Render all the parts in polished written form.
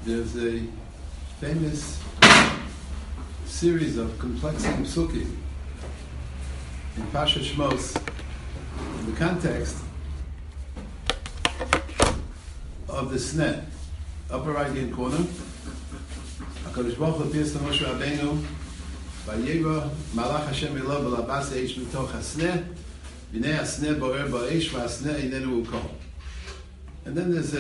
There's a famous series of complexing psukim in Pasha Shmos in the context of the sneh, upper right-hand corner. HaKadosh Baruch Hu appears to Moshe Rabbeinu, Vayera Malach Hashem Elav V'labas Eish Mitoch HaSneh, V'nei HaSneh Bo'er Ba'eish V'HaSneh Einenu Ukol. And then there's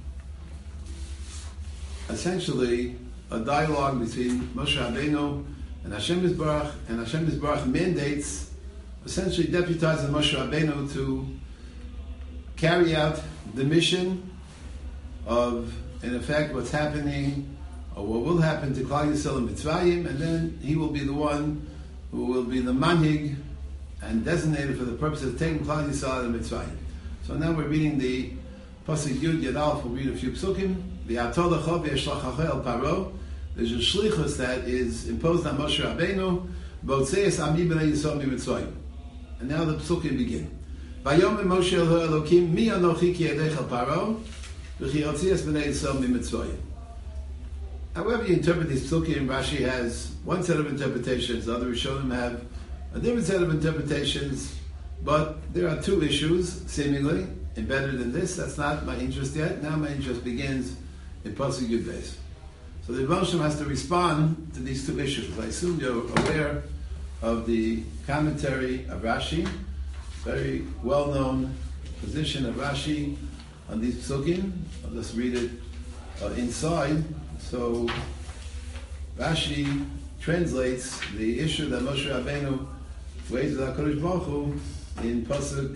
essentially a dialogue between Moshe Rabbeinu and Hashem Yisbarach, and Hashem Yisbarach mandates, essentially deputizes Moshe Rabbeinu to carry out the mission of, in effect, what's happening, or what will happen to Klal Yisrael and Mitzrayim, and then he will be the one who will be the manhig and designated for the purpose of taking Klal Yisrael out of Mitzrayim. So now we're reading the Pasuk Yud Yad Aleph. We'll read a few psukim. V'yatol lecho v'yeshlachacho el paro. There's a shlichus that is imposed on Moshe Rabbeinu. B'otzeis ami b'nei Yisrael miMitzrayim. And now the psukim begin. Vayomer Moshe el Elokim mi anochi ki yedech el paro v'chi otzeis b'nei Yisrael miMitzrayim. However you interpret these psukim, Rashi has one set of interpretations. The other Rishonim have a different set of interpretations. But there are two issues, seemingly, embedded in this. That's not my interest yet. Now my interest begins in Pasuk Yud Beis. So the Rebbe has to respond to these two issues. I assume you're aware of the commentary of Rashi, very well-known position of Rashi on these psukim. I'll just read it inside. So Rashi translates the issue that Moshe Rabbeinu raised with HaKadosh Baruch Hu in Pasuk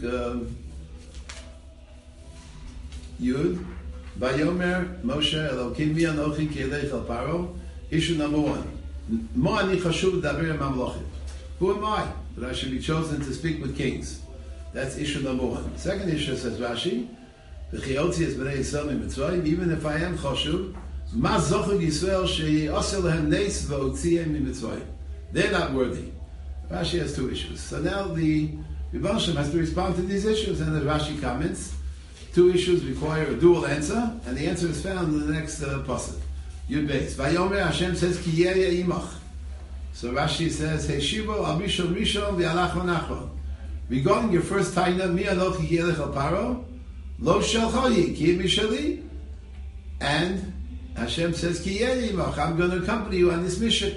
Yud. Vayomer Moshe Elokim mi anochi ki yedech el paro. Issue number one. Mo ani chashuv daber mamlochim. Who am I that I should be chosen to speak with kings? That's issue number one. Second issue, says Rashi, v'chiotzi es b'nei Yisrael miMitzrayim. Even if I am chashuv, ma zochud Yisrael she'yaseh lehem neis v'otzihem miMitzrayim. They're not worthy. Rashi has two issues. So now the Rebbe has to respond to these issues, and as Rashi comments, two issues require a dual answer, and the answer is found in the next pasuk. Yud Beis. Vayomer Hashem says ki yeya imach. So Rashi says Heshivo al Rishon Rishon v'alach v'nachron. Regarding your first taina, mi anochi ki yelech al paro, lo shelchoyi ki mishali, and Hashem says ki yeya imach. I'm going to accompany you on this mission.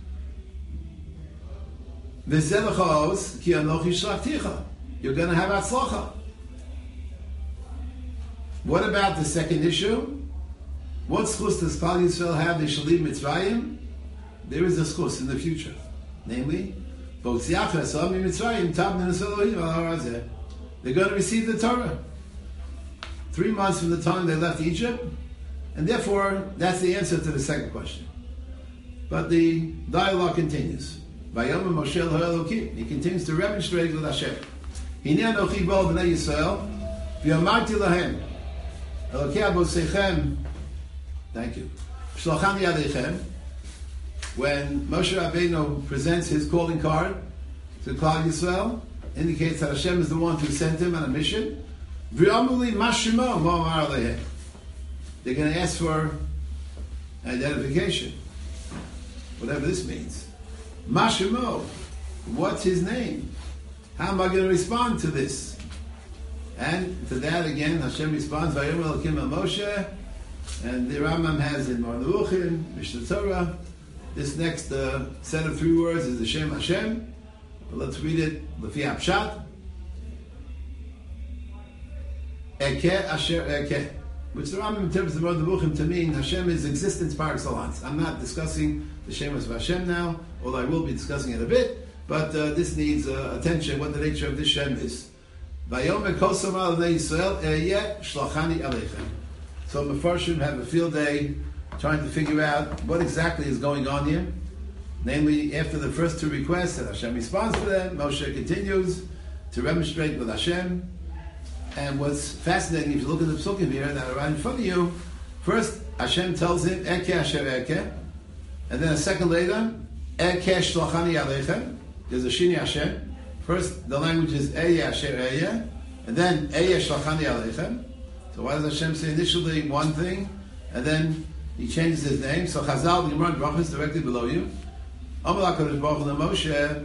V'zevachos ki anochi shlachticha. You're going to have atzlacha. What about the second issue? What schus does Klal Yisrael have? They shall leave Mitzrayim. There is a schus in the future, namely, they're going to receive the Torah 3 months from the time they left Egypt, and therefore that's the answer to the second question. But the dialogue continues. Vayomer Moshe el Elokim. He continues to remonstrate with Hashem. Hinei anochi bo b'nei Yisrael v'amarti lahem. Elokei abosechem, thank you. Shlachani adeichem. When Moshe Rabbeinu presents his calling card to Klal Yisrael, indicates that Hashem is the one who sent him on a mission. V'amuli mashimo mo'amar alehem. They're going to ask for identification, whatever this means. Mashimo, what's his name? How am I going to respond to this? And to that again, Hashem responds, Vayomer Elokim el Moshe, and the Rambam has in Mar Nevuchim, Mishnah Torah, this next set of 3 words is the Shem Hashem. But let's read it, Lefi Apshat. Eke Asher Eke, which the Rambam interprets the Mar Nevuchim to mean Hashem is existence par excellence. I'm not discussing the Shem of Hashem now, although I will be discussing it a bit, but this needs attention, what the nature of this Shem is. Vayomer kol samar l'nei Yisrael eyeh shlachani aleichem. So Mefarshim have a field day trying to figure out what exactly is going on here. Namely, after the first 2 requests that Hashem responds to them, Moshe continues to remonstrate with Hashem. And what's fascinating, if you look at the psukim here that are right in front of you, first Hashem tells him, Eke asher eke, and then a second later, Eke shlachani aleichem. There's a Shini Hashem. First, the language is Eyeh Asher Eyeh, and then Eyeh Shlachani Aleichem. So why does Hashem say initially one thing, and then He changes his name. So Chazal, the Gemara Brachos directly below you. Amar HaKadosh Baruch Hu Moshe,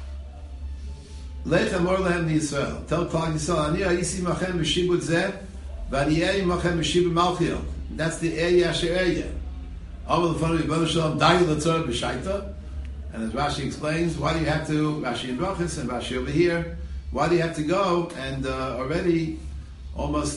Lech Amor Lehem Yisrael. Tell Klal Yisrael, Ani Ha'isi Machem B'Shibud Zeh, V'Ani E'i Machem B'Shibud Malchiel. That's the Eya Asher Eya. Amar L'fanu Yibonu Shalom Dayu L'Tzor B'Shaita. And as Rashi explains, why do you have to, Rashi in Brachos and Rashi over here, why do you have to go and already almost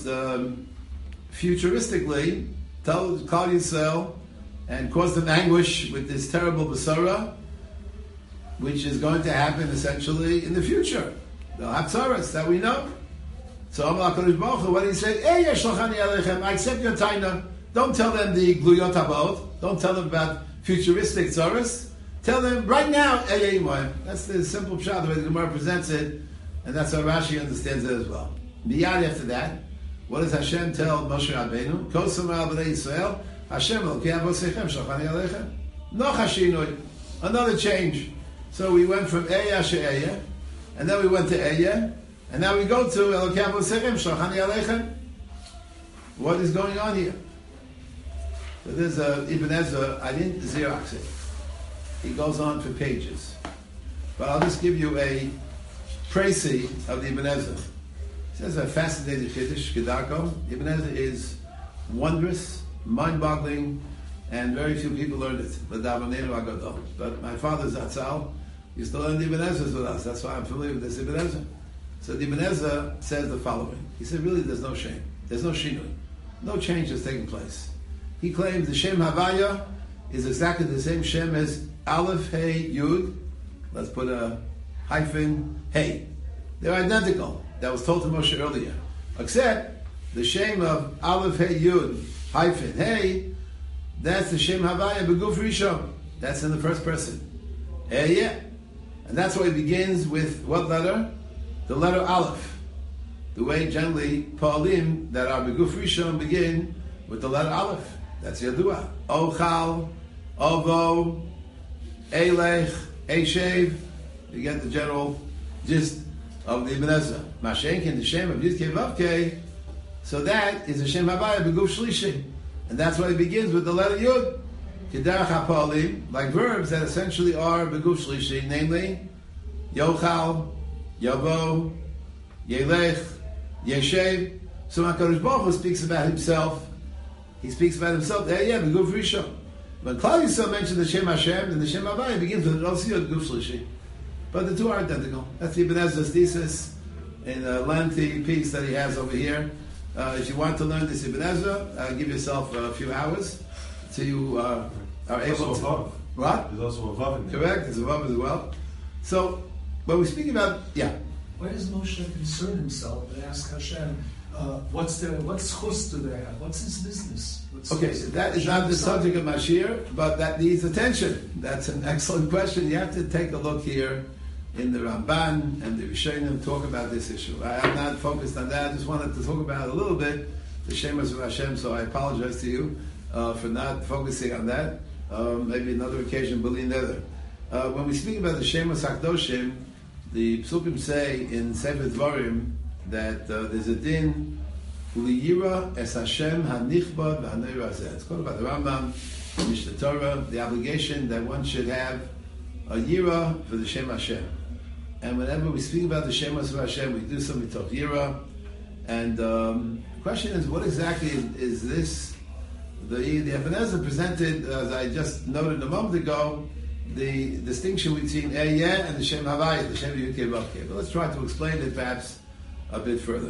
futuristically tell Klal Yisrael and cause them anguish with this terrible Basara, which is going to happen essentially in the future. They'll have tzaras that we know. So Amar HaKadosh Baruch Hu, what do you say? I accept your taina. Don't tell them the gluyot habaot. Don't tell them about futuristic tzaras. Tell them right now, that's the simple pshat, the way the Gemara presents it, and that's how Rashi understands it as well. Miyad after that, what does Hashem tell Moshe Rabbeinu? Kol Samar B'nai Yisrael, Hashem Elokei Avosechem Shachani Aleichem. No Hashinoi, another change. So we went from Eya She'eya, and then we went to Eya, and now we go to Elokei Avosechem Shachani Aleichem. What is going on here? So there's Ibn Ezra, I didn't Xerox it. He goes on for pages. But I'll just give you a précis of the Ibn Ezra. He says a fascinating Chiddush, Kedarko. Ibn Ezra is wondrous, mind-boggling, and very few people learned it. But my father Zatzal used to learn the Ibn Ezra with us. That's why I'm familiar with this Ibn Ezra. So the Ibn Ezra says the following. He said, really, there's no shame. There's no shinui. No change has taken place. He claims the Shem Havaya is exactly the same Shem as Aleph, Hey, Yud. Let's put a hyphen, Hey. They're identical. That was told to Moshe earlier. Except the Shem of Aleph, Hey, Yud, hyphen, Hey, that's the Shem Havaya Beguf Rishon. That's in the first person. Yeah. And that's why it begins with what letter? The letter Aleph. The way generally Pa'alim that are Beguf Rishon begin with the letter Aleph. That's Yadua. Ochal, Ovo, Eilech, Eishev. You get the general gist of the Ibn Ezra. Mashenkin, the Shem of Yudkei Vavkei. So that is the Shem Havaya Beguf Shlishi. And that's why it begins with the letter Yud. Kedarach HaPa'alim, like verbs that essentially are Beguf Shlishi, namely Yochal, Yavo, Yelech, Yeshev. So HaKadosh Baruch Hu speaks about himself. He speaks about himself. Beguf Rishon. When Klal Yisrael mentioned the Shem Hashem, then the Shem Havaya begins with Osiyot Beguf Shlishi. But the two are identical. That's Ibn Ezra's thesis in a lengthy piece that he has over here. If you want to learn this Ibn Ezra, give yourself a few hours till you are able to. What? There's also a Vav in there. Correct, there's a Vav as well. So, when we're speaking about, Why does Moshe concern himself and ask Hashem, what's chus do they have? What's his business? Okay, so that is not the subject of Mashir, but that needs attention. That's an excellent question. You have to take a look here in the Ramban and the Rishonim talk about this issue. I'm not focused on that. I just wanted to talk about a little bit the Shemas of Hashem, so I apologize to you for not focusing on that. Maybe another occasion, B'li Neder. When we speak about the Shemas HaKdoshim, the Psukim say in Sefer Dvarim that there's a din Uliyira es Hashem hanichbad v'hanei razeh. It's called about the Rambam, Mishnah Torah, the obligation that one should have a yira for the Shem Hashem. And whenever we speak about the Shemas of Hashem, we do so mitoch yira. And the question is, what exactly is this? The Ibn Ezra presented, as I just noted a moment ago, the distinction between Ehyeh and the Shem Havaya, the Shem Yudkei Vavkei. But let's try to explain it perhaps a bit further.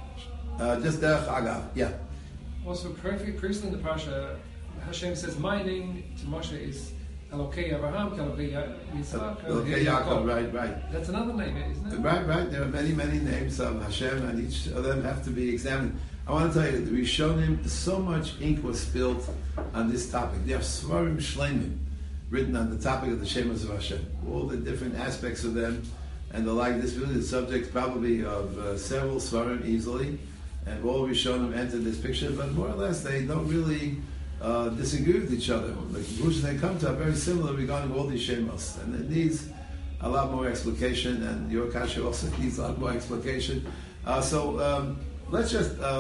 Just derech agav, yeah. Also, previously in the Parsha, Hashem says, my name to Moshe is Elokei Abraham, Elokei Yitzchak, Elokei Yaakov, right. That's another name, isn't it? Right. There are many names of Hashem, and each of them have to be examined. I want to tell you, the Rishonim, so much ink was spilled on this topic. There are Svarim Shleimim written on the topic of the Shemas of Hashem, all the different aspects of them, and the like. This really is the subject probably of several Svarim easily, and all Rishonim entered this picture, but more or less they don't really disagree with each other. The conclusions they come to are very similar regarding all these Shemos, and it needs a lot more explication, and your Kasha also needs a lot more explication. So let's just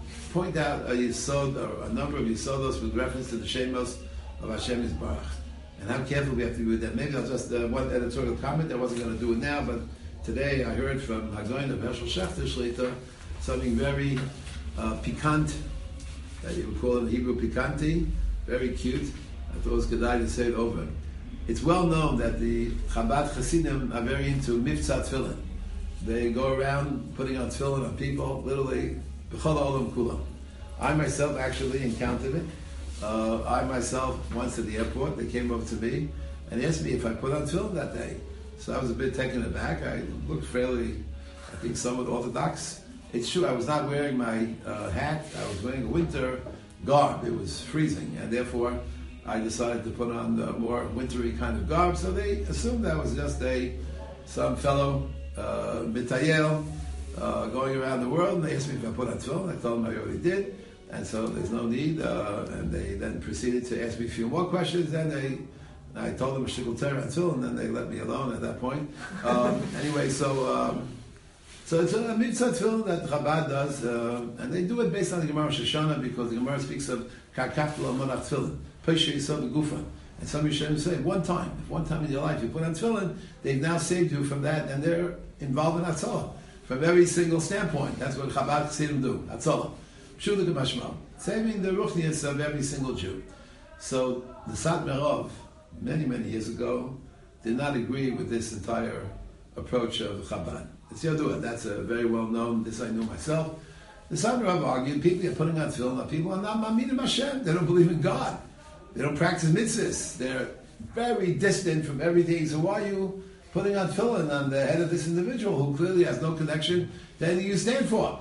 point out a yesod or a number of yesodos with reference to the shemos of Hashem Yisbarach, and how careful we have to be with that. Maybe I'll just one editorial comment. I wasn't going to do it now, but today I heard from Hagoyin of Hershel Schachter Shlita something very piquant, that you would call in Hebrew pikanti, very cute. I thought it was good to say it over. It's well known that the Chabad Hasidim are very into Mivtza Tefillin. They go around putting on tefillin on people, literally, b'chol ha'olam kulam. I myself actually encountered it. I myself, once at the airport, they came over to me and asked me if I put on tefillin that day. So I was a bit taken aback. I looked fairly, I think, somewhat orthodox. It's true, I was not wearing my hat. I was wearing a winter garb. It was freezing, and therefore I decided to put on the more wintry kind of garb. So they assumed that was just some fellow mitayel going around the world, and they asked me if I put on tefillin. I told them I already did, and so there's no need. And they then proceeded to ask me a few more questions. Then I told them a shikul Torah on tefillin, and then they let me alone at that point. Anyway, so it's a mitzvah tefillin that Chabad does, and they do it based on the Gemara Shoshana, because the Gemara speaks of kakafla monach tefillin, pesha yisod gufa. And some Yisraelim say, if one time in your life you put on tefillin, they've now saved you from that, and they're involved in Hatzalah. From every single standpoint, that's what Chabad Chassidim do, Hatzalah. Pshulik Mashmal, saving the ruchnias of every single Jew. So the Satmar Rov, many years ago, did not agree with this entire approach of Chabad. It's Yadua, that's a very well known, this I knew myself. The Satmar Rov argued, people are putting on tefillin, people are not ma'aminim Hashem, they don't believe in God. They don't practice mitzvahs. They're very distant from everything. So why are you putting on tefillin on the head of this individual who clearly has no connection to anything you stand for?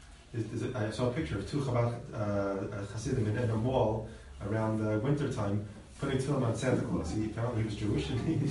I saw a picture of two Chabad Hasidim in a mall around winter time putting tefillin on Santa Claus. He found he was Jewish.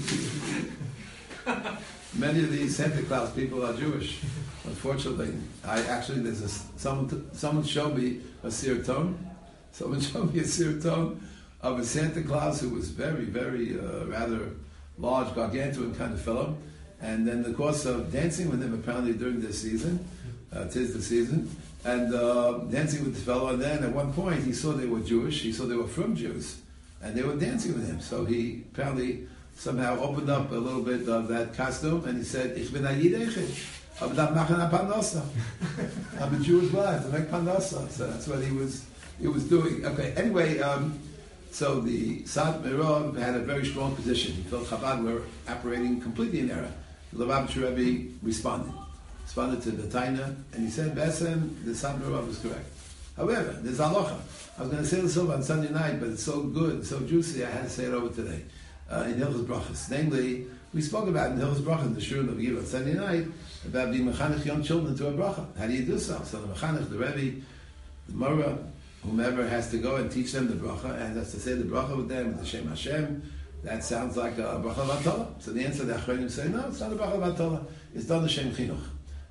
Many of these Santa Claus people are Jewish. Unfortunately, there's someone showed me a sirton. Someone showed me a sirton of a Santa Claus who was very, rather large, gargantuan kind of fellow. And then the course of dancing with him apparently during this season, 'tis the season, and dancing with the fellow, and then at one point he saw they were Jewish, he saw they were from Jews, and they were dancing with him. So he apparently somehow opened up a little bit of that costume, and he said, Ich bin a Yiddish, I'm a Jewish lad, to make panasa. So that's what he was doing. Okay, anyway, so the Satmar Rov had a very strong position. He felt Chabad were operating completely in error. The Lubavitcher Rebbe responded to the Taina, and he said, Besem, the Satmar Rov was correct. However, there's halacha. I was going to say this over on Sunday night, but it's so good, so juicy, I had to say it over today. In Hilchos Brachos. Namely, we spoke about in Hilchos Brachos, the Shur of Yiv on Sunday night, about being mechanech young children to a bracha. How do you do so? So the mechanech, the Rebbe, the Mora, whomever has to go and teach them the bracha, and has to say the bracha with them, with the Shem Hashem, that sounds like a bracha v'atola. So the answer, the Achronim say, no, it's not a bracha v'atola. It's done the Shem Chinuch.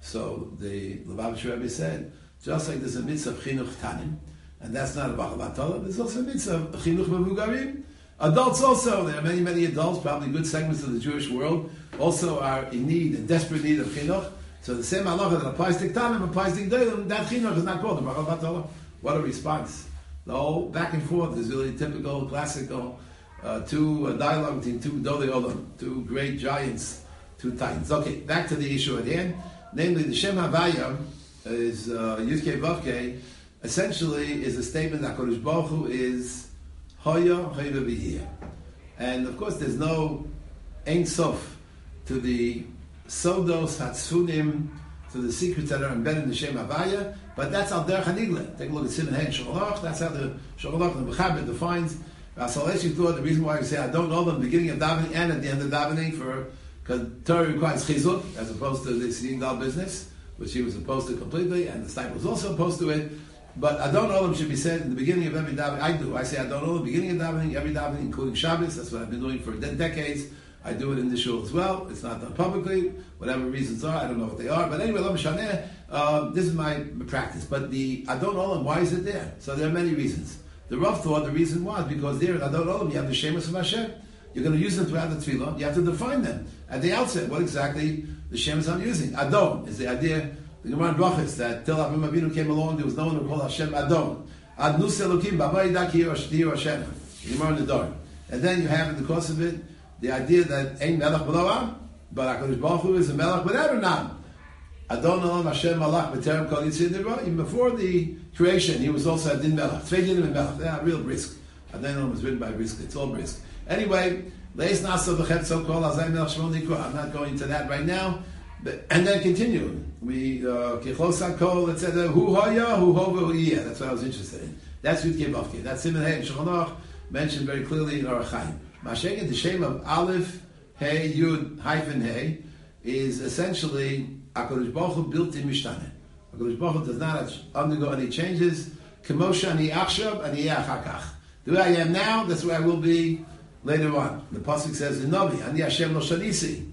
So the Lubavitcher Rebbe said, just like there's a mitzvah of Chinuch Tanim, and that's not a bracha v'atola, there's also a mitzvah of Chinuch Mevugarim. Adults also, there are many adults, probably good segments of the Jewish world, also are in desperate need of chinuch. So the same halacha that applies to Ktanim applies to Gdolim. That chinuch is not called the bracha v'atola. What a response! The whole back and forth is really typical, classical, dialogue between two Dodei Olam, two great giants, two titans. Okay, back to the issue at hand. Namely, the Shem Havaya is Yudkei Vavkei. Essentially, is a statement that HaKadosh Baruch Hu is Hoya, Hoya V'yeh. And of course, there's no Ein Sof to the Sodos Hatzfunim, to the secrets that are embedded in the Shem Havaya, but that's al derech hanigla. Take a look at Simon Hey and Shulchan Aruch. That's how the Shulchan Aruch and the Mechaber defines Salvation thought the reason why we say I don't know them beginning of davening and at the end of davening because Torah requires chizuk as opposed to this Yigdal business, which he was opposed to completely, and the disciple was also opposed to it. But I don't know them should be said in the beginning of every davening. I do. I say I don't know them beginning of davening, every davening, including Shabbos. That's what I've been doing for decades. I do it in the shul as well. It's not done publicly. Whatever reasons are, I don't know what they are. But anyway, Lo Mishaneh, this is my practice. But the Adon Olam, why is it there? So there are many reasons. The Rav thought the reason was because there in Adon Olam you have the Shemus of Hashem. You're going to use them throughout the Tefillah. You have to define them at the outset. What exactly the Shemus I'm using? Adon is the idea. The Gemara in Brachos that till Avram Avinu came along, there was no one who called Hashem Adon. Ad Nus Elokim B'Avai Daki Yoshtir Hashem. The Gemara in the Dor. And then you have in the course of it the idea that Ein Melech B'Loam, but HaKadosh Baruch Hu is a Melech whatever now. Adon Olam Hashem Malach B'Terem Kol Yitzir Nivra. Even before the creation, he was also Adin Melech. Tvei Dinim and Melech. Yeah, real brisk. Adon Olam was written by brisk. It's all brisk. Anyway, Leis Nasa B'Chet So Kol Azay Melech Shmon Nikra. I'm not going into that right now. And then continue. We Kichlos HaKol, etc. Hu Haya, Hu Hova, Hu Yeh. That's what I was interested in. That's Yud Kei Vav Kei. That's Siman Hey and Shulchan Aruch mentioned very clearly in Orach Chaim. Masha'en, the shame of Aleph, Hey, Yud, hyphen Hey, is essentially HaKadosh Baruch Hu built in Mishtane. HaKadosh Baruch Hu does not undergo any changes. Kemosha ani achshav ani achakach. The way I am now, that's where I will be later on. The pasuk says in Navi, ani Hashem lo shanisi.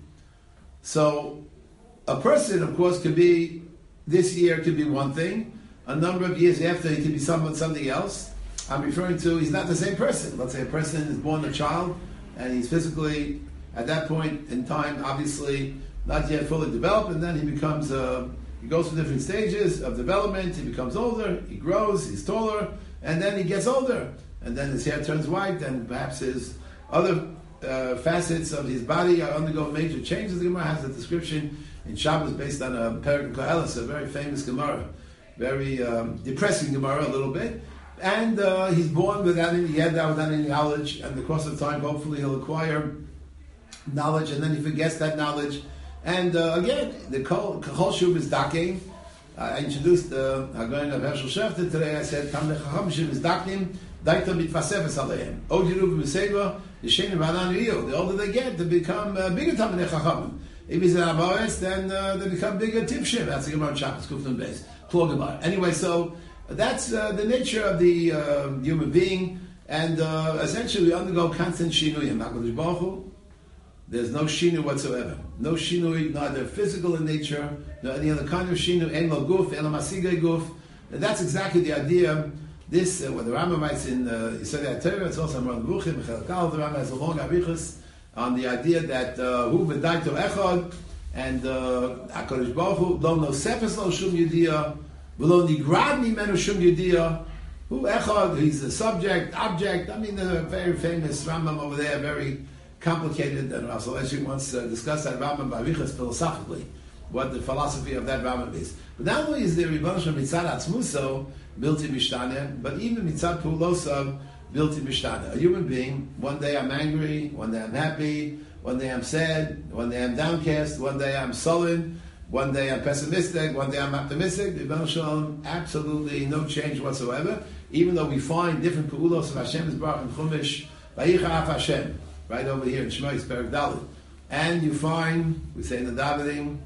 So a person, of course, could be this year could be one thing. A number of years after, he could be something else. I'm referring to he's not the same person. Let's say a person is born a child and he's physically at that point in time, obviously not yet fully developed, and then he becomes he goes through different stages of development. He becomes older, he grows, he's taller, and then he gets older, and then his hair turns white, and perhaps his other facets of his body undergo major changes. The Gemara has a description in Shabbos based on a Perek Koheles, a very famous Gemara, very depressing Gemara a little bit. And he's born without any knowledge, and in the course of time, hopefully he'll acquire knowledge, and then he forgets that knowledge. And again, the Kol Shub is Daking. I introduced the Hagoyin of Hershel Schefter today. I said, Tam Lechacham Shub is Daking, Daikta Mitvasefes Aleim. Od Yeruv B'Seva, Yeshenim V'Anan Riyo. The older they get, they become bigger Tam Lechacham. If he's an Avaretz, then they become bigger Tipshim. That's the Gemara in Shabbos, Kufnun Beis. Plug Anyway, so that's the nature of the human being, and essentially we undergo constant shinuyim. HaKadosh Baruch Hu, there's no shinu whatsoever. No shinui, neither physical in nature, nor any other kind of shinu. Ein lo guf, ein lo masigay guf. And that's exactly the idea. This, what the Rambam writes in Yisodei HaTorah, it's also in Moreh Nevuchim, Chelakal, the Rambam has a long arichus on the idea that hu v'daito echad, and HaKadosh Baruch Hu, lo nosefes lo shum yediyah, v'lo nigrad mimenu shum yediyah, hu echad, he's the subject, object. I mean, the very famous Rambam over there, very complicated, and Rav Soloveitchik once discussed that Rambam Barichas philosophically, what the philosophy of that Rambam is. But not only is there Ribono Shel Olam mitzad atzmuso built in Mishtane, but even mitzad pulosav built in Mishtane. A human being, one day I'm angry, one day I'm happy, one day I'm sad, one day I'm downcast, one day I'm sullen, one day I'm pessimistic, one day I'm optimistic. Ribono Shel Olam, absolutely no change whatsoever, even though we find different pu'ulos of Hashem Yisbarach and Chumash, Vayichaf Hashem, right over here in Shmois, Perek Dalet. And you find, we say in the davening,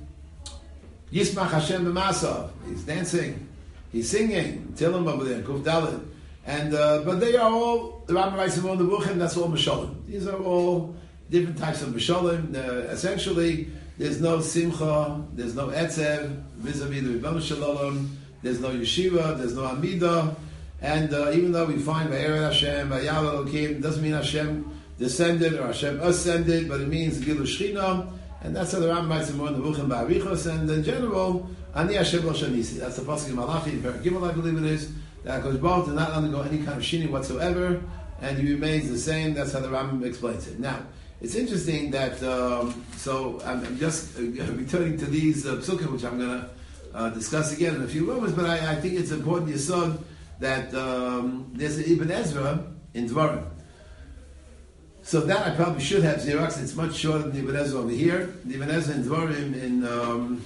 Yismach Hashem b'masav. He's dancing, he's singing, Tilim over there, Kuf Dalet. And, but they are all, the Rambam writes in Moreh Nevuchim, that's all Meshalim. These are all different types of Meshalim. Essentially, there's no Simcha, there's no Etzev, vis-a-vis the Ribono Shel Olam, there's no Yeshiva, there's no Amidah. And even though we find Va'eret Hashem, Va'yal Elokim, doesn't mean Hashem descended or Hashem ascended, but it means Gilu Shechina, and that's how the Rambam writes in Moreh Nevuchim Ba'arichos. And in general, Ani Hashem Lo Shanisi. That's the pasuk in Malachi, in Perek Gimel, I believe it is, that HaKadosh Baruch Hu did not undergo any kind of shini whatsoever, and he remains the same. That's how the Rambam explains it. Now, it's interesting that, so I'm just returning to these psukim, which I'm going to discuss again in a few moments, but I think it's important yesod that there's an Ibn Ezra in Dvarim. So that I probably should have Xerox. It's much shorter than the Ibn Ezra over here. The Ibn Ezra in Dvarim in,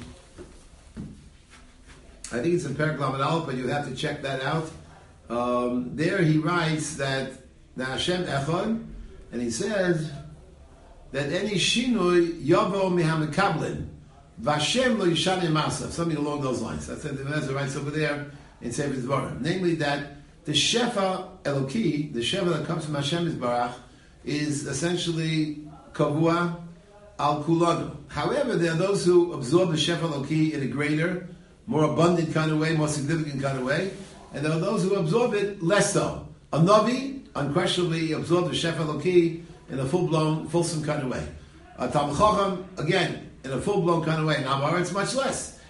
I think it's in Perek Lamed Aleph, but you have to check that out. There he writes that the Hashem Echad, and he says that any shinui yavo mihamekablin, v'Hashem lo yishane masav, something along those lines. That's what the Ibn Ezra writes over there in Sefer Dvarim. Namely that the Shefa Eloki, the Shefa that comes from Hashem Yisbarach, is essentially kavua al kulanu. However, there are those who absorb the Shefa Eloki in a greater, more abundant kind of way, more significant kind of way, and there are those who absorb it less so. A Navi unquestionably absorbs the Shefa Eloki in a full-blown, fulsome kind of way. A Talmid Chacham, again, in a full-blown kind of way. Now, it's much less.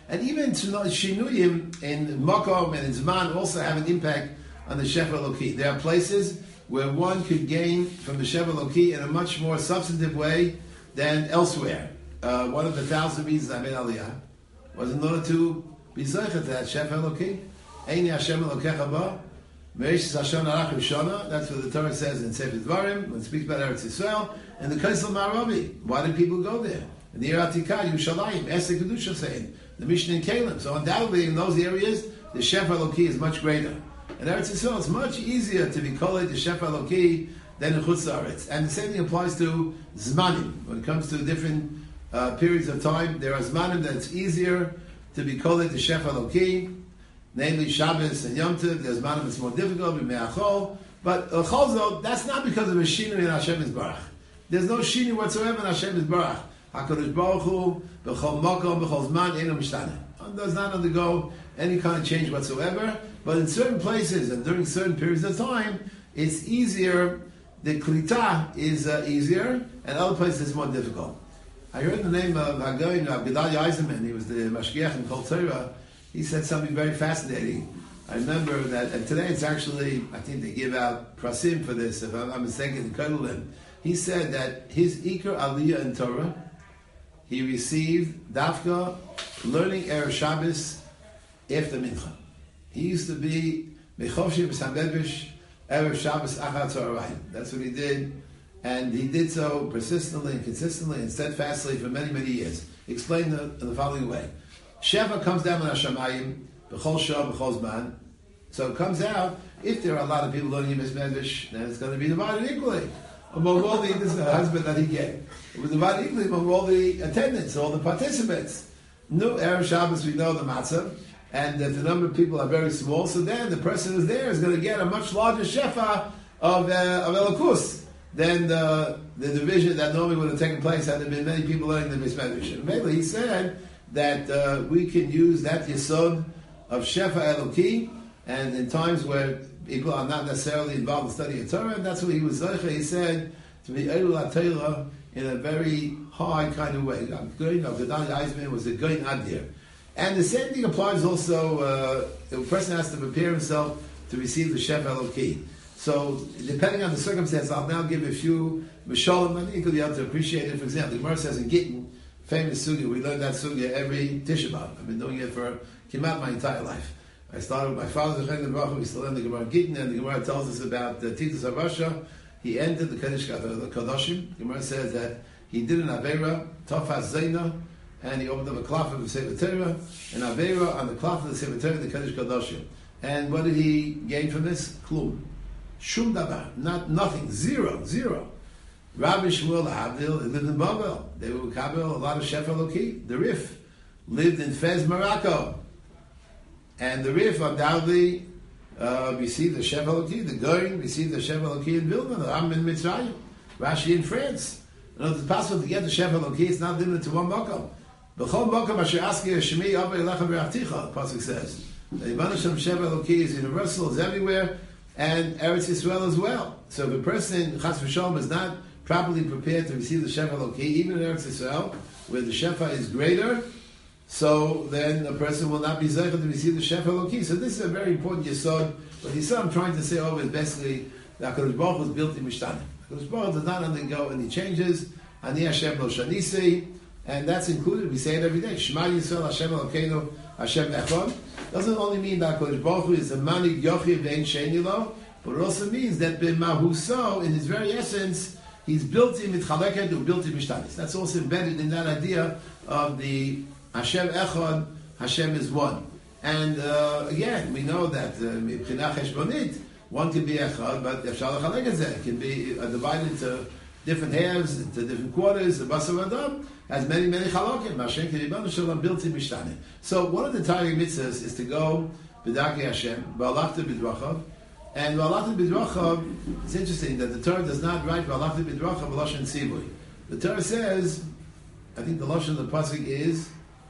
And even Shinuyim in Makom and in Zman also have an impact on the Shefa Eloki. There are places where one could gain from the Shefa Eloki in a much more substantive way than elsewhere. One of the 1,000 reasons I made Aliyah was in order to be Zeichet to that Shefa Eloki. Eini Hashem Elokecha ba, Me'esh Hashem Arach Rishona. That's what the Torah says in Sefer Dvarim when it speaks about Eretz Yisrael. And the Kaisel Ma'arabi. Why did people go there? In the Iratika, Yerushalayim, Esek Kedusha saying, the Mishnah in Kalim. So undoubtedly in those areas, the Shefa Eloki is much greater. In Eretz Yisrael, it's much easier to be called the Shefa Eloki than in Chutz La'aretz. And the same thing applies to Zmanim. When it comes to different periods of time, there are Zmanim that it's easier to be called the Shefa Eloki, namely Shabbos and Yom Tov. There's Zmanim that's more difficult, B'me'achol. But Cholzot, that's not because of a Shinu in Hashem Yisbarach. There's no Shinu whatsoever in Hashem Yisbarach. HaKadosh Baruch Hu, B'chol Makom, B'chol Zman, Eino Mishtana. Does not undergo any kind of change whatsoever. But in certain places and during certain periods of time, it's easier. The Klita is easier, and other places it's more difficult. I heard the name of Hagoyin of Gedalia Eisenman. He was the Mashgiach in Kol Torah. He said something very fascinating. I remember that, and today it's actually, I think they give out prasim for this, if I'm not mistaken, in Kodelin. He said that his Iker Aliyah in Torah, he received Dafka learning Erev Shabbos after Mincha. He used to be Mechovshi B'Sambebish Erev Shabbos Achar Tzorayim. That's what he did, and he did so persistently and consistently and steadfastly for many, many years. He explained in the following way. Sheva comes down on Hashemayim, B'chol Shah, B'chol Zman. So it comes out, if there are a lot of people learning Yom Medrash, then it's going to be divided equally among all this is the husband that he gave. It was divided equally among all the attendants, all the participants. No Erev Shabbos, we know the matzah, and if the number of people are very small, so then the person who's there is going to get a much larger shefa of Elokus than the division that normally would have taken place had there been many people learning the Medrash. And maybe he said that we can use that yesod of shefa Eloki, and in times where people are not necessarily involved in studying Torah, and that's what he was zeicha. He said to be Eilul HaTorah in a very high kind of way. Gedalia Eisman was a Goyin Adir. And the same thing applies also, a person has to prepare himself to receive the Shefa Eloki. So, depending on the circumstance, I'll now give a few Mishalim, I think you'll be able to appreciate it. For example, the Gemara says in Gittin, famous sugya, we learn that sugya every Tisha B'Av. I've been doing it for Kimat my entire life. I started with my father's Zechon Baruch. We still learn the Gemara Gittin, and the Gemara tells us about Titus HaRasha. He entered the Kadoshim. The Gemara says that he did an Aveira, Tofas Zaina, and he opened up a klaf of the Sefer Torah, an Aveira on the klaf of the Sefer Torah, the Kadosh Kadoshim. And what did he gain from this? Klum. Shum davar. Nothing. Zero. Rabbi Shmuel Havdil lived in Babel. They were Kabel, a lot of Shefa Eloki. The Rif lived in Fez, Morocco. And the Rif undoubtedly received the Shefa Eloki. The Goyin received the Shefa Eloki in Vilna. The Ram in Mitzrayim. Rashi in France. You know, it's possible to get the Shefa Eloki. It's not limited to one makom. B'chol makom asher aski Shemi Ava Elecha V'Achticha. The pasuk says the Yibana Shem Shefa Eloki is universal, is everywhere, and Eretz Yisrael as well. So if a person Chas v'Shalom is not properly prepared to receive the Shefa Eloki, even in Eretz Yisrael, where the Shefa is greater, so then a person will not be zeicha to receive the Shefa Eloki. So this is a very important yesod. But the yesod I'm trying to say over is basically that HaKadosh Baruch Hu was built in Mishtana. HaKadosh Baruch Hu does not undergo any changes. Ani Hashem lo shanisi, and that's included. We say it every day. Shema Yisrael Hashem Elokeinu Hashem Echad. Doesn't only mean that HaKadosh Baruch Hu is a manig yochiv ve'en sheni lo, but it also means that b'mahuso, in his very essence, he's built in mitchaleket or built in Mishtanis. That's also embedded in that idea of the Hashem Echad, Hashem is one. And again, we know that Mibchina Cheshbonit, one can be Echad, but Efshar L'chalek it can be divided into different halves, into different quarters. The Basar Adam has many chalokim. Hashem Kiribanu Shalom built in Mishtane. So one of the Torah mitzvahs is to go B'darkei Hashem, Ba'alachta B'drachav, and Ba'alachta B'drachav. It's interesting that the Torah does not write Ba'alachta B'drachav Lashon Tzivui. The Torah says, I think the Lashon of the pasuk is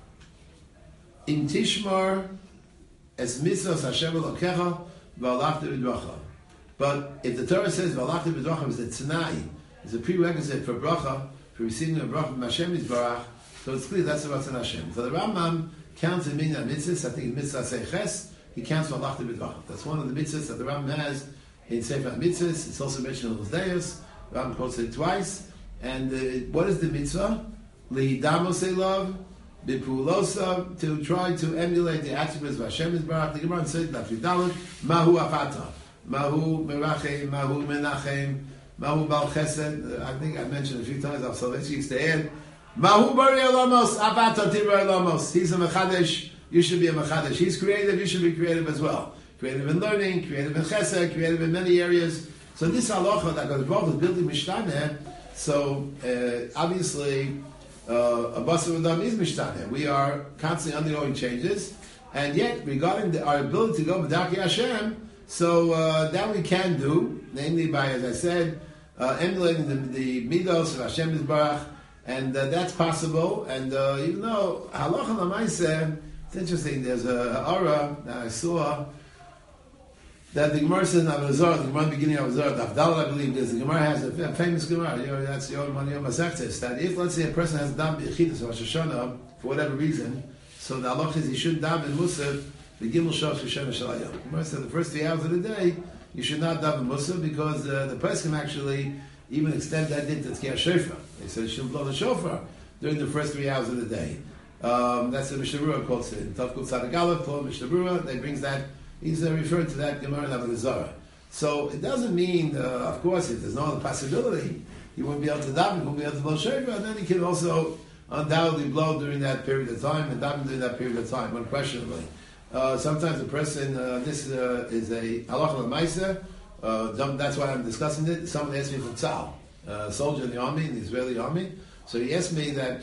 In Tishmar es mitzvahs Hashem Elokecha Ba'alachta B'drachav. But if the Torah says Ba'alachta B'drachav is a Tzanai, is a prerequisite for bracha, for receiving a bracha from Hashem Yisbarach, so it's clear that's about Hashem. So the Rambam counts in Minyan Mitzvahs. I think Mitzvah Seiches, he counts Malach B'Dvach. That's one of the mitzvahs that the Rambam has in Sefer Mitzvahs. It's also mentioned in Hosdeus. The Rambam quotes it twice. And what is the mitzvah? Lihidamos Elav, B'Pulosav, to try to emulate the attributes of Hashem Yisbarach. The Gemara says, Lafidalot, Mahu Afata, Mahu Merachem, Mahu Menachem, Mahu Bal Chesed. I think I mentioned a few times, I'll so used to add, Mahu Bari Elamos, Afata Tibra Elamos. He's a Mechadesh, you should be a Mechadesh. He's creative, you should be creative as well. Creative in learning, creative in Chesed, creative in many areas. So this halacha that Hakadosh Baruch Hu is building Mishnah, so obviously a Basar Adam is Mishnah. We are constantly undergoing changes, and yet regarding our ability to go B'Darkei Hashem, so that we can do, namely by, as I said, emulating the Midos of Hashem Yisbarach, and that's possible. And even though halacha l'maaseh, it's interesting. There's a ha'ara that I saw that the Gemara says in Avodah Zarah, the Gemara beginning of Avodah Zarah, the Avdal, I believe, the Gemara has a famous Gemara. That's the old one, Yom HaSechtes, that if, let's say, a person has dam b'Yechidus or Rosh Hashanah for whatever reason, so the halach is he shouldn't dam in Musaf the Gimel Shov Shem Shalayim. The Gemara said the first 3 hours of the day you should not dam in Musaf because the person can actually even extend that into Tkiyah Shofar. They said you shouldn't blow the shofar during the first 3 hours of the day. That's the Mishnah Berurah quotes it. In Tavkut Tzadik Aleph, called Mishnah Berurah, they brings that. He's referring to that Gemara in Avodah Zarah. So it doesn't mean, of course, if there's no other possibility, he won't be able to daven, he won't be able to blow shofar, and then he can also undoubtedly blow during that period of time and daven during that period of time, unquestionably. Sometimes a person, this is a halacha l'maaseh. That's why I'm discussing it. Someone asked me from Tzal, a soldier in the army, in the Israeli army. So he asked me that,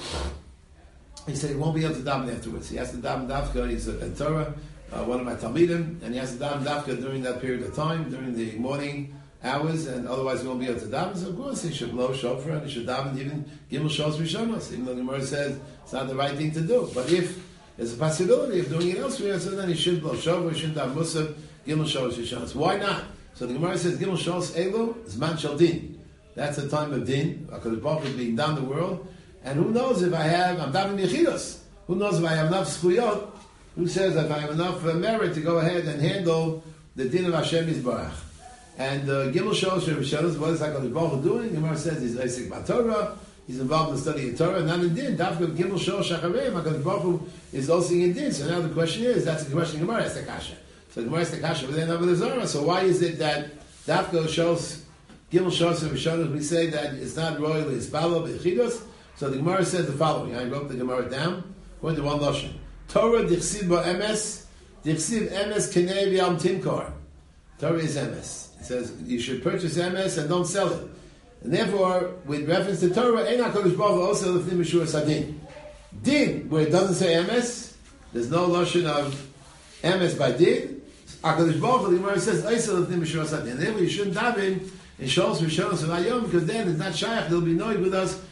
he said he won't be able to daven afterwards. He has to daven dafka, he's a Torah, one of my Talmidim, and he has to daven dafka during that period of time, during the morning hours, and otherwise he won't be able to daven. So of course he should blow shofar, and he should daven even Gimel Shos Rishonos, even though the Gemara says it's not the right thing to do. But if there's a possibility of doing it elsewhere, so then he should blow shofar, he shouldn't daven Musaf, Gimel Shos Rishonos. Why not? So the Gemara says Gimel Shos Elu Zman Shel Din. That's the time of Din. Hakadosh Baruch Hu is being down the world, and who knows if I'm davening Yechidus. Who knows if I have enough zchuyot? Who says if I have enough merit to go ahead and handle the din of Hashem Yisbarach? And Gimel Shos Rishonos, what is HaKadosh Baruch Hu doing? The Gemara says he's Eisik B'Torah, he's involved in the study of Torah, not in din. Dafka Gimel Shos Shachareim, HaKadosh Baruch Hu is also in din. So now the question is, that's the question Gemara has the kasha. So the Gemara has the kasha, but then Avodah Zarah. So why is it that Dafka Shos Gimel Shos Rishonos, we say that it's not royally, it's Balo B'Yechidus? So the Gemara says the following. I wrote the Gemara down, according to one lashon. Torah dichsiv ba emes, dichsiv emes kenei v'yam timkar. Torah is emes. It says you should purchase emes and don't sell it. And therefore, with reference to Torah, ein HaKadosh Baruch Hu also lifnim mishur sadin. Din, where it doesn't say emes, there's no lashon of emes by din. HaKadosh Baruch Hu, the Gemara says, also lifnim mishur sadin. Therefore, you shouldn't daven in Shos Rishonos of Hayom, because then it's not shaykh, they'll be annoyed with us.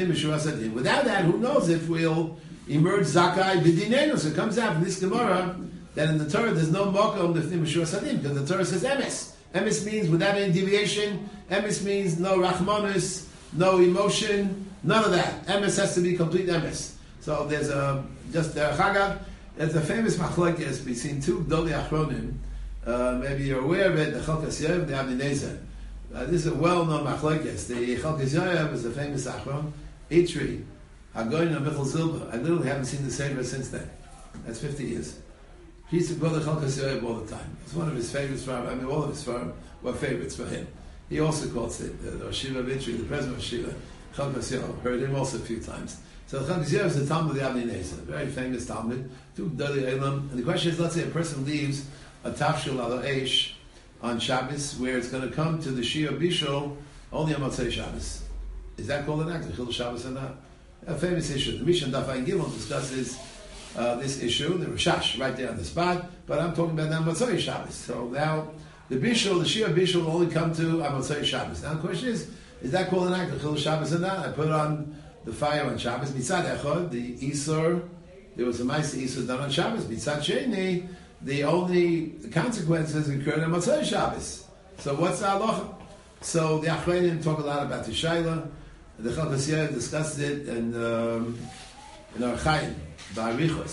Without that, who knows if we'll emerge zakai b'dinenu? So it comes out from this Gemara that in the Torah there's no makom l'fnei mishur sadim, because the Torah says emes. Emes means without any deviation. Emes means no rachmanus, no emotion, none of that. Emes has to be complete emes. So there's there's a famous machlokes between two Gdolei Achronim. Maybe you're aware of it. The Chalkas Yoav, the Avnei Nezer. This is a well-known machlokes. The Chalkas Yoav is a famous Achron. Itri, Hagoyin of Michal Zilba. I literally haven't seen the Sefer since then. That's 50 years. He used to go to Chalkas Yoav all the time. It's one of his favorites for him. I mean, all of his farm were favorites for him. He also quotes it. The Shiva of Itri, the president of Shiva, Chalkas Yoav, heard him also a few times. So the Chalkas Yoav is the Talmud of the Avnei Nezer, very famous Talmud. Two Gdolei Olam. And the question is, let's say a person leaves a tafshil ala eish on Shabbos, where it's going to come to the Shia Bishul only on Motzei Shabbos. Is that called an act of Chil Shabbos or not? A famous issue. The Mishnah Daf Ayin Gimel discusses this issue, the Rishash, right there on the spot, but I'm talking about now Motzei Shabbos. So now, the Bishul, the Shia Bishul will only come to on Motzei Shabbos. Now the question is that called an act of Chil Shabbos or not? I put on the fire on Shabbos. Mitzad Echad, the Isur, there was a Ma'aseh Isur done on Shabbos. Mitzad Sheni, the only consequences occurred on Motzei Shabbos. So what's the halacha? So the Achreinim talk a lot about the Shaila. The Chalkas Yoav discussed it in our Chaim, Ba'arichos.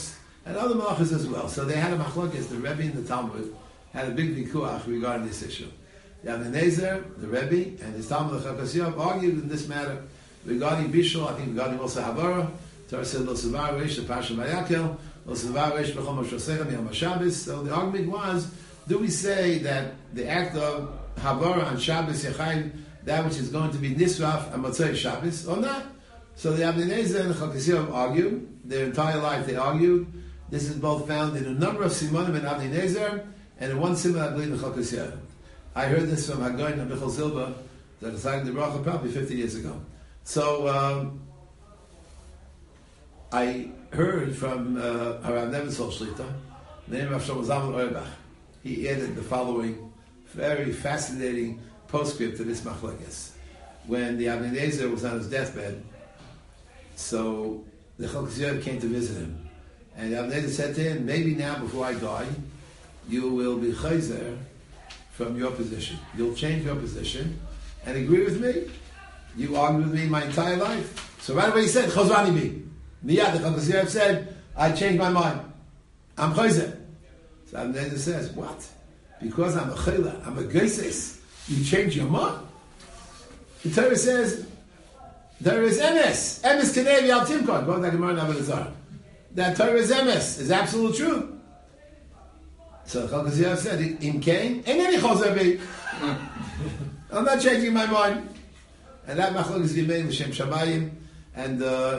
and other malachas as well. So they had a machlokes. The Rebbe and the Talmud had a big vikuach regarding this issue. The Ibn Ezer, the Rebbe, and his Talmud the Chafetz Yaakov argued in this matter regarding Bishul. I think regarding also Havara. Torah said Lo Sevar Reish the Parsha Vayakel, Lo Sevar Reish B'chol Moshe Sechem Yom HaShabbos. So the argument was, do we say that the act of Havara on Shabbos Yechayim, that which is going to be Nisraf and Motzei Shabbos, or not? So the Ibn Ezer and the Chafetz Yaakov argued. Their entire life they argued. This is both found in a number of Simonim in Ibn Ezer, and in one Simon I believe in Chafetz Yaakov. I heard this from Hagoyin and Michal Zilba that decided the bracha probably 50 years ago. So I heard from Harav Nebenzel Shlita, the name of Shlomo Zalman Auerbach. He added the following very fascinating postscript to this machlokes. When the Ibn Ezer was on his deathbed, so the Chafetz Yaakov came to visit him, and the Ibn Ezer said to him, maybe now before I die, you will be chayzer from your position. You'll change your position and agree with me. You argued with me my entire life. So right away he said, Chazani bi. Miyad, the Chafetz Yaakov said, I changed my mind. I'm chayzer. So Ibn Ezer says, what? Because I'm a chayla, I'm a geises, you change your mind? The Torah says, there is emes. Emes Kenevi al Timkon. Go to the Gemara in Avodah Zarah. That Torah is emes, is absolute truth. So Chafetz Yaakov said, "Im kain, and then he chazer bi. I'm not changing my mind." And that machlokes is made with Shem Shamayim. And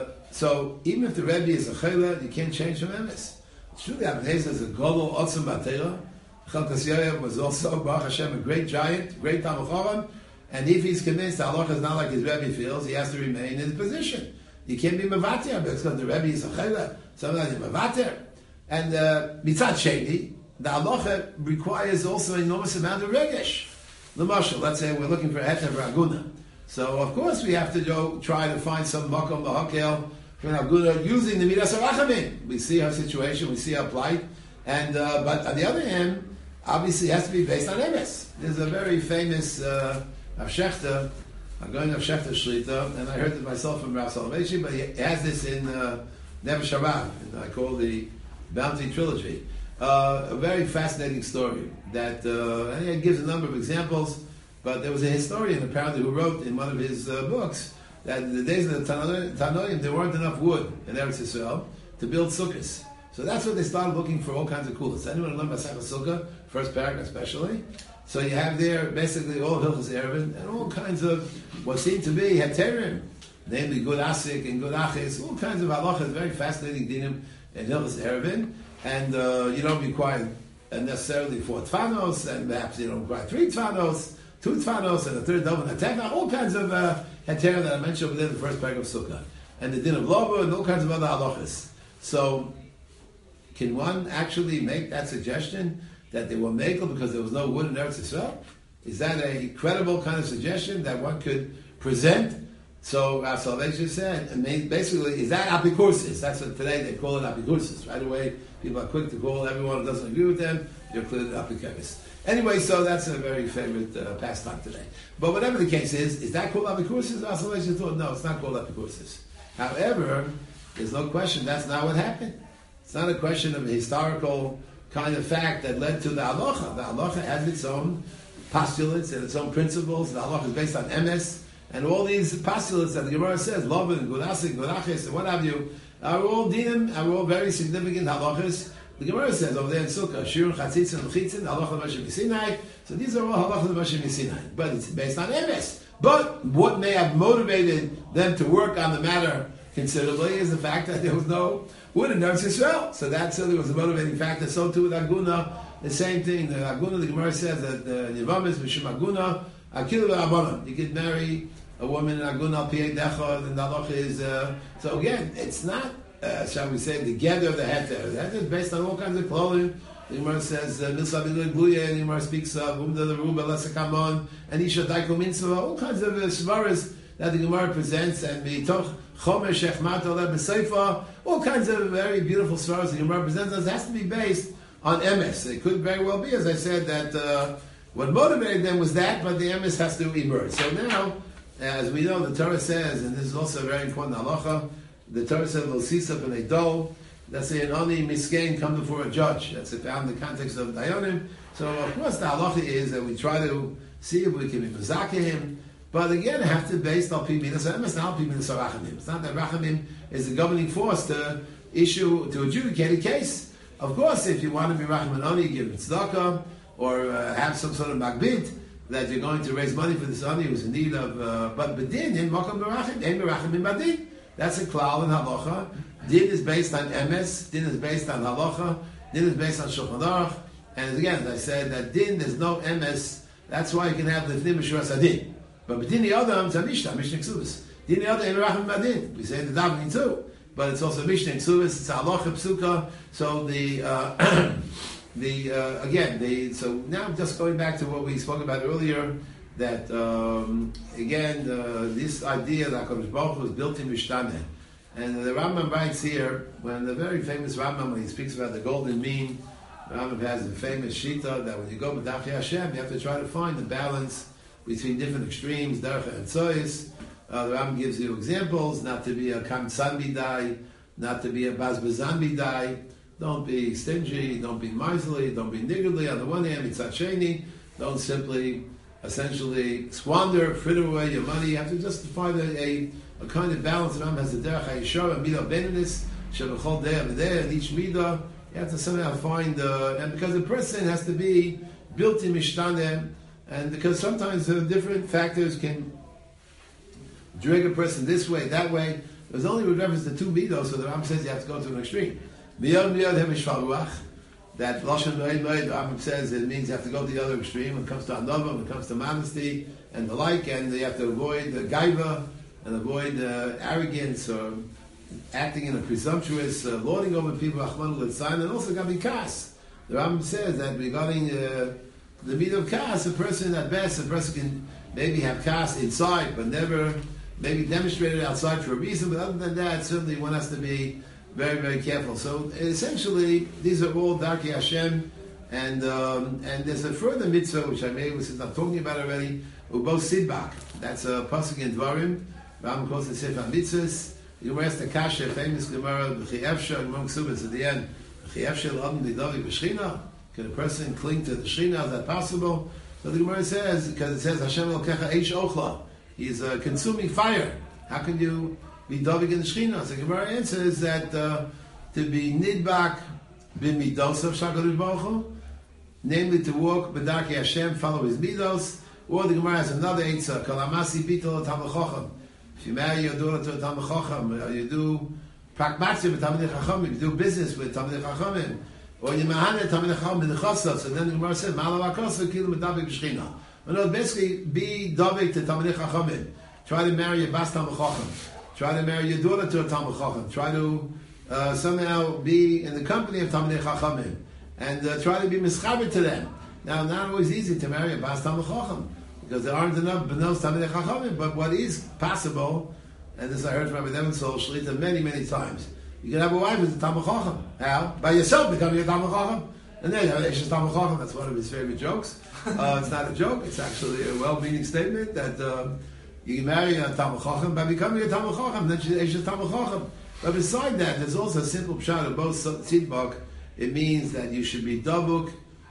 so even if the Rebbe is a chayla, you can't change from emes. It's true that Ibn Ezer is a gadol otzim b'Torah. Chafetz Yaakov was also Baruch Hashem a great giant, great Talmid Chacham. And if he's convinced that halacha is not like his Rebbe feels, he has to remain in his position. You can't be mevater because the Rebbe is a chayla. Sometimes you're mevater. And mitzad sheni, the halacha requires also an enormous amount of regesh. L'mashal, let's say we're looking for heter aguna. So of course we have to go try to find some makom b'hakel for an aguna using the midas harachamim. We see our situation, we see our plight, and but on the other hand, obviously it has to be based on emes. There's a very famous Rav Shechter, I'm going to Rav Shechter Shlita, and I heard it myself from Rav Soloveitchik, but he has this in Nefesh Harav, I call the Bounty Trilogy. A very fascinating story that, and he gives a number of examples, but there was a historian apparently who wrote in one of his books that in the days of the Tanoim there weren't enough wood in Eretz Yisrael to build sukkahs. So that's what they started looking for all kinds of kulas. Anyone learn Masechah Sukkah, first paragraph especially? So you have there basically all of Hilchos Erevin and all kinds of what seemed to be heterim, namely good asik and good achis, all kinds of halachas, very fascinating dinim in Hilchos Erevin. And you don't require necessarily 4 tfanos, and perhaps you don't require 3 tfanos, 2 tfanos, and a third dove and a tefah, all kinds of heterim that I mentioned within the first paragraph of Sukkah. And the din of Loba and all kinds of other halachas. So can one actually make that suggestion that they were makel because there was no wood in Eretz Yisrael? Is that a credible kind of suggestion that one could present? So Rav Soloveitchik said, and basically, is that apikursis? That's what today they call it apikursis. Right away, people are quick to call everyone who doesn't agree with them, you're clearly apikuris. Anyway, so that's a very favorite pastime today. But whatever the case is that called apikursis? Rav Soloveitchik thought, no, it's not called apikursis. However, there's no question that's not what happened. It's not a question of a historical kind of fact that led to the halacha. The halacha has its own postulates and its own principles. The halacha is based on emes, and all these postulates that the Gemara says, Lovan, and Gudasik, Gudachis, and what have you, are all dinim, are all very significant halachas. The Gemara says over there in Sukkah, Shirun, Chatzitzin, Lechitzin, halacha Moshe Sinai. So these are all halacha Moshe Sinai, but it's based on emes. But what may have motivated them to work on the matter considerably is the fact that there was no wood in Eretz Yisrael. So that certainly was a motivating factor. So too with Aguna, the same thing. The Aguna, the Gemara says that Yevam is Mishum Aguna, Akilu v'Rabbanan. You could marry a woman in Aguna al Piyei Dechad, and the halacha is. So again, it's not, shall we say, the gather of the heter. The heter is based on all kinds of clothing. The Gemara says Milsa B'Loi Gluya, and the Gemara speaks of Umda the Ruba Lesakamon, and Isha Daiko Mitzvah, all kinds of svaras that the Gemara presents, and Mitoch Chomer Shechmat Oleh B'Seifa, all kinds of very beautiful svaras the Gemara presents. It has to be based on emes. It could very well be, as I said, that what motivated them was that, but the emes has to emerge. So now, as we know, the Torah says, and this is also a very important halacha, the Torah says, Lo Sisa B'nei Dol, let's say an Oni Miskein come before a judge. That's found in the context of Dayanim. So of course the halacha is that we try to see if we can be mezakeh him. But again, I have to base on Piminas Emes, not Piminas Rachamim. It's not that Rachamim is the governing force to adjudicate a case. Of course, if you want to be Rachamim Oni, give him tzedakah, or have some sort of magbid, that you're going to raise money for this Oni who's in need of, but Din, in Makam Berachim, Ein Berachim in Badin. That's a klal in halacha. Din is based on Emes, Din is based on halacha, Din is based on Shulchan Aruch, and again, as I said, that Din, there's no Emes, that's why you can have the Din Meshuras Adin. But B'dini Adam, it's a Mishnah Ksubis. Dini Adam, Ein Berachim Badin. We say the davening too. But it's also Mishnah Ksubis, it's halacha psuka, so so now just going back to what we spoke about earlier, that this idea that HaKadosh Baruch Hu was built in Mishtane. And the Rambam writes here, when the very famous Rambam, when he speaks about the golden mean, the Rambam has a famous shita that when you go with Dafei Hashem, you have to try to find the balance between different extremes, Derech and Tzoyis. The Rambam gives you examples, not to be a Kamtzan Bidai, not to be a Bazbazan Bidai. Don't be stingy, don't be miserly, don't be niggardly. On the one hand, Mitzat Sheni, don't simply, essentially, fritter away your money. You have to just find a kind of balance. The Rambam has the Derech HaYeshar, and Midah Benenis, Shebechol De'ah V'De'ah, and each Midah, you have to somehow find, and because the person has to be built in Mishtane, and because sometimes different factors can drag a person this way, that way. There's only with reference to two midos, so the Rambam says you have to go to an extreme. Miyad hemishval ruach. That lashon noid, the Rambam says it means you have to go to the other extreme when it comes to anova, when it comes to modesty and the like, and you have to avoid the gaiva and avoid arrogance or acting in a presumptuous, lording over people, and also gabi kas. The Rambam says that regarding the midah of kas, a person at best, a person can maybe have kas inside, but never maybe demonstrated outside for a reason, but other than that, certainly one has to be very, very careful. So essentially, these are all Darkei Hashem, and there's a further mitzvah which I was not talking about already. Ubos Sidbak. That's a pasuk in Dvarim. Rambam calls it Sefer Mitzvahs. You ask the Kasha, famous Gemara, V'chi Efsha, Gemara Ksubas at the end. V'chi Efsha l'adam lidavi b'shchina. Can a person cling to the Shechina? Is that possible? So the Gemara says, because it says Hashem Elokecha Eish Ochla. He's consuming fire. How can you be Davik in the Shechina? So the Gemara answers that to be Nidbak b'midos of Shakadosh Baruch Hu, namely to walk b'darkei Hashem, follow His midos. Or the Gemara has another answer: Kalamasi bitol Talmid Chacham. If you marry your daughter to a Talmid Chacham, you do pragmatia with Talmid Chachamim, you do business with Talmid Chachamim, or you mahane Talmid Chacham b'nechasas. And then the Gemara says, Ma'alav HaKosa kilu medavik b'shechina. No, basically, be Davik to Talmidei Chachamim. Try to marry your Bas Talmid Chacham. Try to marry your daughter to a Talmid Chacham. Try to somehow be in the company of Talmidei Chachamim. And try to be mischaber to them. Now, not always easy to marry a Bas Talmid Chacham, because there aren't enough Benos Talmidei Chachamim. But what is possible, and this I heard from Rabbi Devin Sol Shlita many, many times, you can have a wife who's a Talmid Chacham. How? By yourself becoming a Talmid Chacham. And then you have Eshes Talmid Chacham. That's one of his favorite jokes. It's not a joke. It's actually a well-meaning statement that you can marry a Talmid Chacham by becoming a Talmid Chacham. Then she's Eshes Talmid Chacham. But beside that, there's also a simple pshat of both Tzidbak. It means that you should be Dabuk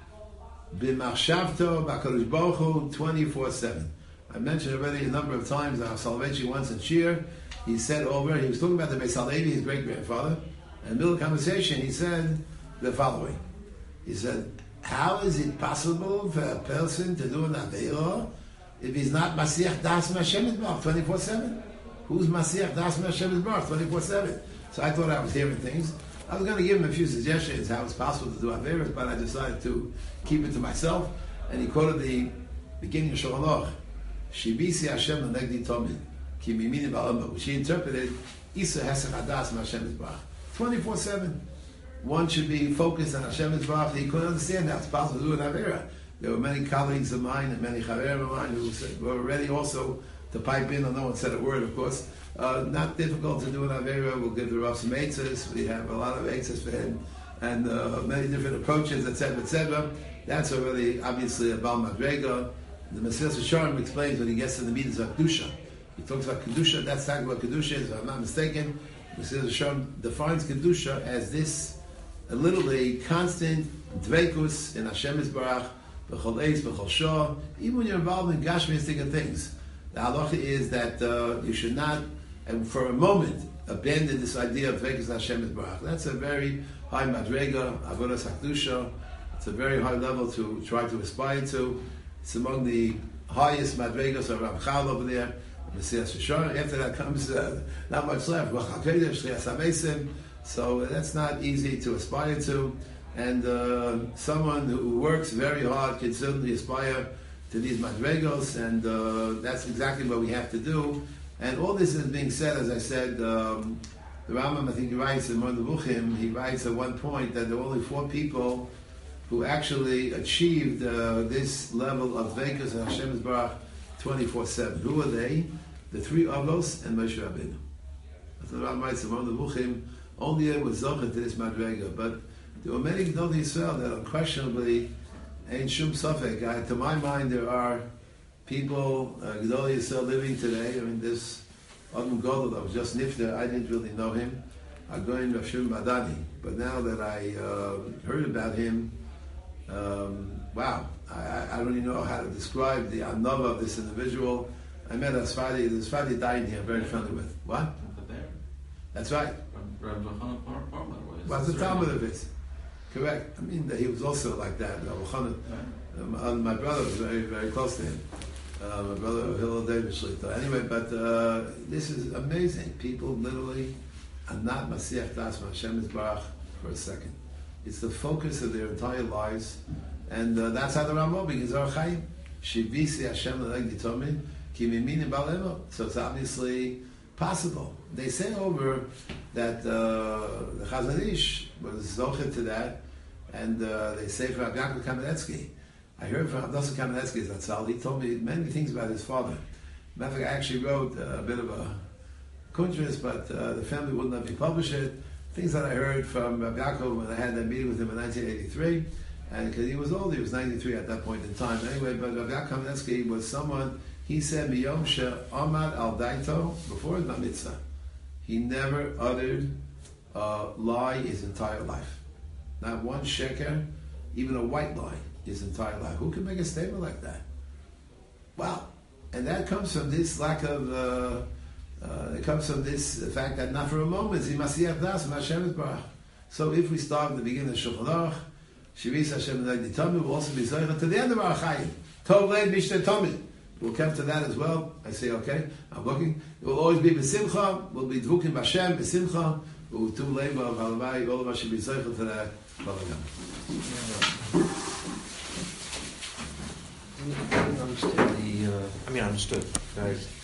b'machshavto b'Hakadosh Baruch Hu 24/7. I mentioned already a number of times our Soloveitchik once in Shir. He said over. He was talking about the Beis Halevi, his great grandfather. And in the middle of the conversation, he said the following. He said, how is it possible for a person to do an Aveira if he's not Masiach Das Hashem Yisbarach 24/7? Who's Masiach Das Hashem Yisbarach 24/7? So I thought I was hearing things. I was going to give him a few suggestions how it's possible to do Aveiras, but I decided to keep it to myself. And he quoted the beginning of Shulchan Aruch, Shibisi Hashem L'negdi Tomid, Ki Mimini Ba'alma, which he interpreted, Isa Hesach Hadas Hashem Yisbarach 24/7. One should be focused on Hashem Yisbarach. He couldn't understand how it's possible to do an Aveira. There were many colleagues of mine and many chaverim of mine who were ready also to pipe in, and no one said a word, of course. Not difficult to do an Aveira. We'll give the Rav some eitzes. We have a lot of eitzes for him, and many different approaches, etc., etc. That's already obviously a Baal Madrega. The Mesilas Yesharim explains when he gets to the meters of Kedusha. He talks about Kedusha. That's talking about Kedusha, if I'm not mistaken. Mesilas Yesharim defines Kedusha as this a literally constant dveikus in Hashem Yisbarach, b'chol eis, b'chol shah, even when you're involved in gashmistic things. The halacha is that you should not, and for a moment, abandon this idea of dveikus Hashem Yisbarach. That's a very high madrega, avodas hakdusha. It's a very high level to try to aspire to. It's among the highest madregas of Ramchal over there. Mesilas Yesharim. After that comes not much left. So that's not easy to aspire to. And someone who works very hard can certainly aspire to these madregos, and that's exactly what we have to do. And all this is being said, as I said, the Rambam, I think he writes in one of the Buchim, he writes at one point that there were only 4 people who actually achieved this level of Dveikus and Hashem Yisbarach 24/7. Who are they? The 3 Avos and Moshe Rabbeinu. That's what the Rambam writes in one of the Buchim. Only it was Zocher to this Madrega. But there were many Gedolei Yisrael that unquestionably ain't Shum Safek. To my mind, there are people, Gedolei Yisrael living today. I mean, this Adam Godel that was just Nifter, I didn't really know him. Agoyin Rav Shimon Badani. But now that I heard about him, wow, I don't even know how to describe the anava of this individual. I met a Sfadi, the Sfadi died here, I'm very friendly with. What? That's right. What's the Talmud of his? Correct. I mean, he was also like that. My brother was very, very close to him. My brother, Hillel David Shlita. Anyway, but this is amazing. People literally are not Masiach Das Hashem Yisbarach for a second. It's the focus of their entire lives, and that's how the Rambam begins. Shivisi Hashem L'Leg Ditomin Ki Miminim Balemo. So it's obviously possible. They say over that the Chazon Ish was zocher to that, and they say for Rabbi Yaakov Kamenetsky. I heard from Abdosah Kamenetsky Zatzal. He told me many things about his father. Matter of fact, I actually wrote a bit of a kuntris, but the family wouldn't let me publish it. Things that I heard from Rabbi Yaakov when I had that meeting with him in 1983, and because he was old, he was 93 at that point in time. Anyway, but Rabbi Yaakov Kamenetsky was someone. He said, "Miyom she'amad al daito," before his bar mitzvah, he never uttered a lie his entire life. Not one sheker, even a white lie his entire life. Who can make a statement like that? Wow. And that comes from this lack of, it comes from this fact that not for a moment is he Masiach Das and Hashem Yisbarach. So if we start at the beginning of Shulchan Aruch, Shivis Hashem L'Leg Ditomin will also be Zocher to the end of our Chayim. Tov Leid Mishte Tomid. We'll come to that as well. I say, okay, I'm looking. It will always be B'Simcha. We'll be Dvukim B'Hashem, B'Simcha. We'll do labor of Halavai. All of us should be Zocher to that. I didn't understand I understood. Guys.